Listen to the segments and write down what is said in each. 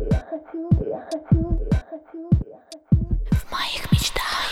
В моих мечтах,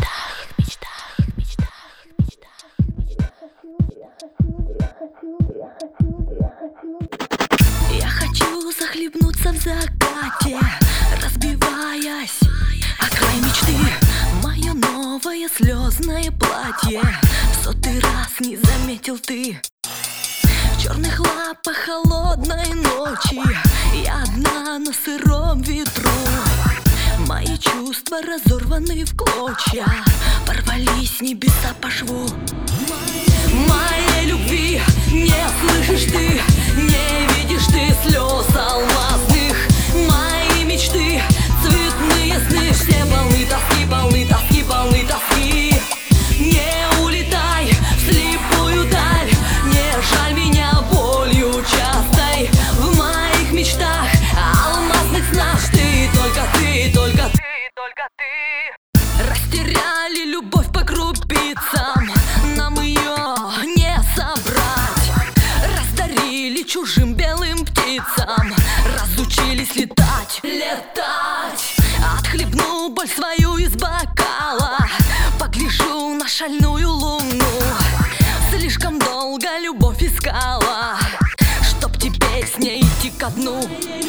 я хочу захлебнуться в закате, разбиваясь о край мечты. Мое новое слезное платье в сотый раз не заметил ты. В черных лапах холодной ночи я одна на сыром ветру. Мои чувства разорваны в клочья, порвались небеса по шву. Моей любви не слышишь ты, не видишь ты слез алмазных. Мои мечты, цветные сны, все полны тоски, полны тоски, полны тоски. Не улетай в слепую даль, не жаль меня болью частой. В моих мечтах, алмазных снах, ты, только ты, только ты, только ты. Растеряли любовь по крупицам, нам ее не собрать. Раздарили чужим белым птицам, разучились летать, летать. Отхлебну боль свою из бокала, погляжу на шальную луну. Слишком долго любовь искала, чтоб теперь с ней идти ко дну.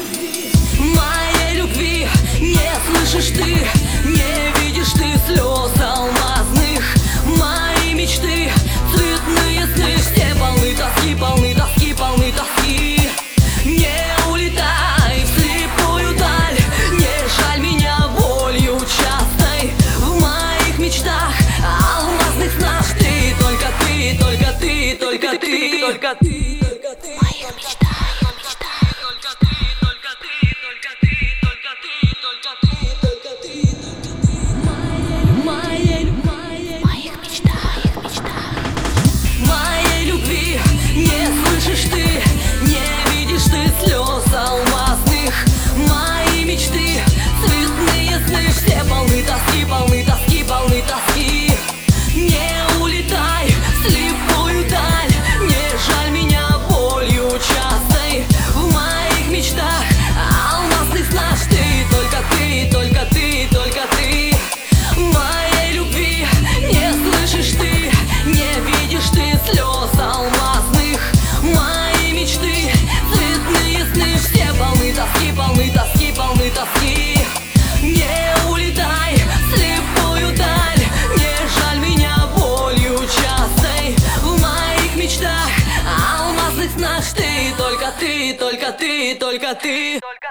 Моей любви не слышишь ты, не видишь ты слез алмазных. Мои мечты, цветные сны, все полны тоски, полны тоски, полны тоски. Не улетай в слепую даль, не жаль меня болью частой. В моих мечтах, алмазных снах, ты, только ты, только ты, только ты, только ты, только ты. В моих мечтах. Полны тоски, полны тоски. Не улетай в слепую даль, не жаль меня болью частой. В моих мечтах, алмазных снах, ты, только ты, только ты, только ты. Моей любви не слышишь ты, не видишь ты слез алмазных. Мои мечты, цветные сны, все полны тоски, полны тоски, полны тоски. Не улетай в слепую даль, не жаль меня болью частой. В моих мечтах, алмазных снах, ты, только ты, только ты, только ты.